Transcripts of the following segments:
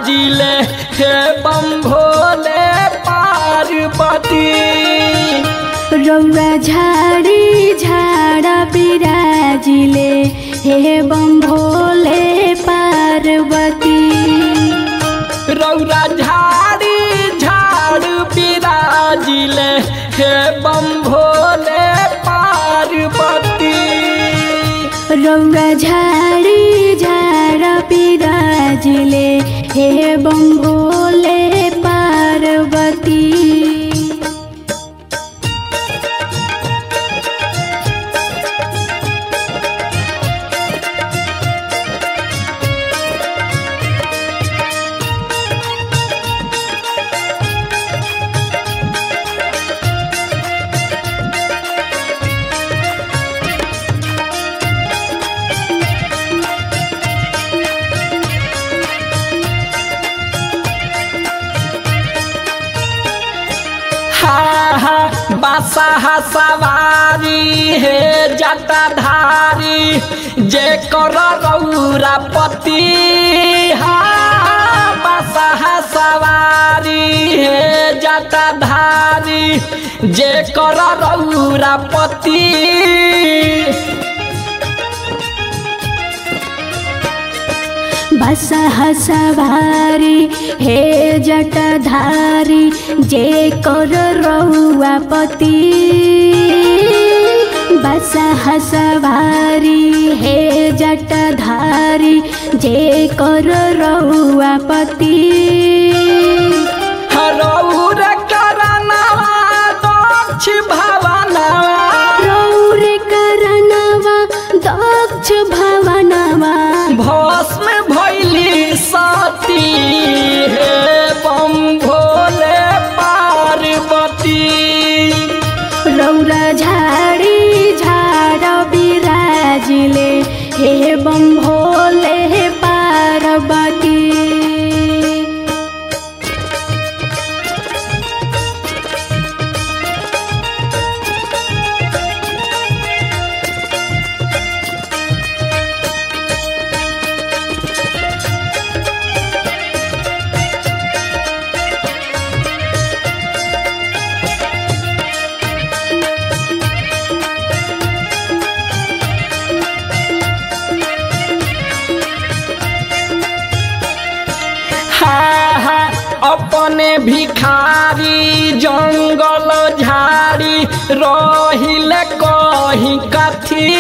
बिराजिले हे बम भोले पार्वती। रौरा झाड़ी झाड़ा बिराजिले हे बम भोले पार्वती। रौरा झाड़ी झाड़ बिराजिले हे बम भोले पार्वती। रौरा झाड़ी झाड़ा बिराजिले हे बम भोले पार्वती। बासा सवारी हे जटाधारी जे कर रौरा पति। बासा सवारी हे जटाधारी जे कर रौरा पति। बसह सवारी हे जटाधारी जे कर रहुआ पति। बसह सवारी हे जटाधारी जे कर रहुआ पति। रौर करनवा दक्ष भवनवा। रौर करनवा दक्ष भवनवा। भस्म भैली सती हे बम भोले पार्वती। रौरा झाड़ी झाड़ा बिराजिले हे बम भोले पार्वती। अपने भिखारी जंगल झाड़ी रहिले कहीं कथी।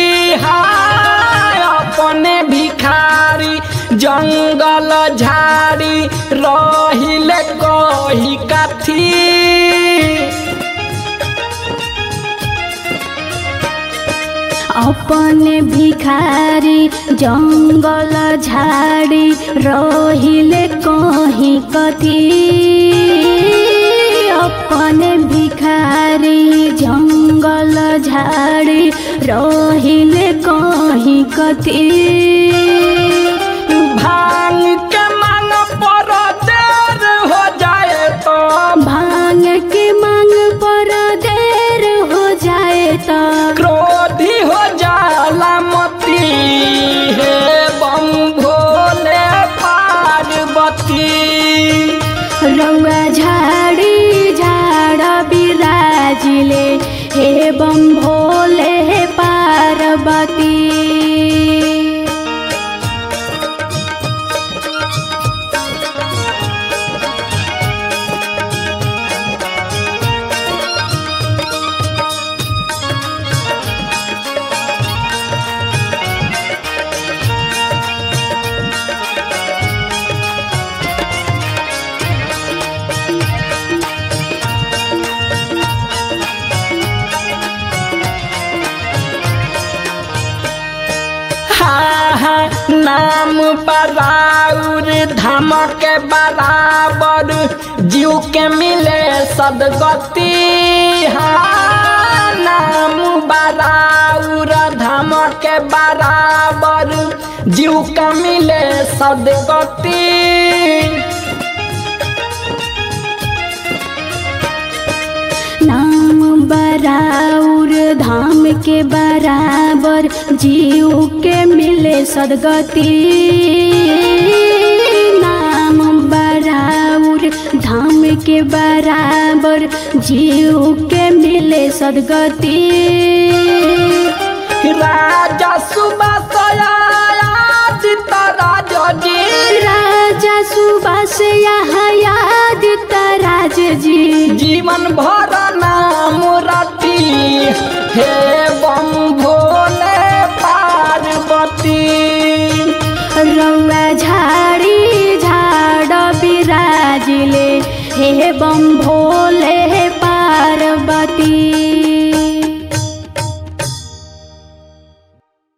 अपने भिखारी जंगल झाड़ी रहिले कहीं कथी। अपने भिखारी जंगल झाड़ी रहिले कहीं कथी। अपने भिखारी जंगल झाड़ी रहिले कहीं कथी। भांग के मांग पर देर हो जाए तो। भांग के मांग पर देर हो जाए तो। क्रोधी हो जाला मती हे बम भोले पार्वती। रौआ झाड़ी झाड़ा बिराजिले हे बम भोले पार्वती। नाम बराउर धाम के बराबर जीव के मिले सदगति। नाम बराउर धाम के बराबर जीव के मिले सदगति। नाम बराउर धाम के बराबर जीव के मिले सदगति। नाम धाम के बराबर जीव के मिले सदगति। राजा सुबह आदित्य राजा जी, राजा सुबास आदित्य राज जी, जीवन भर नाम रटी हे बम भोले पार्वती। रौआ झाड़ी झाड़ बिराजिले हे बम भोले पार्वती।